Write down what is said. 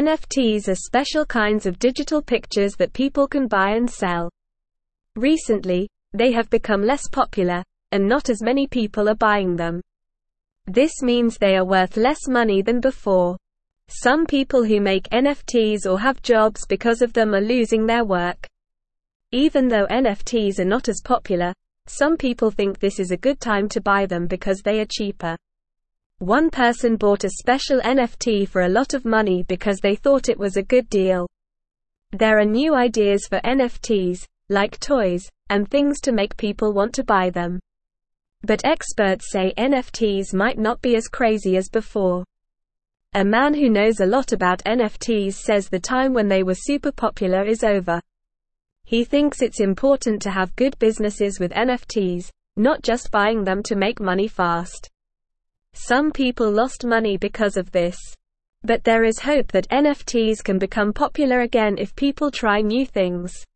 NFTs are special kinds of digital pictures that people can buy and sell. Recently, they have become less popular, and not as many people are buying them. This means they are worth less money than before. Some people who make NFTs or have jobs because of them are losing their work. Even though NFTs are not as popular, some people think this is a good time to buy them because they are cheaper. One person bought a special NFT for a lot of money because they thought it was a good deal. There are new ideas for NFTs, like toys, and things to make people want to buy them. But experts say NFTs might not be as crazy as before. A man who knows a lot about NFTs says the time when they were super popular is over. He thinks it's important to have good businesses with NFTs, not just buying them to make money fast. Some people lost money because of this. But there is hope that NFTs can become popular again if people try new things.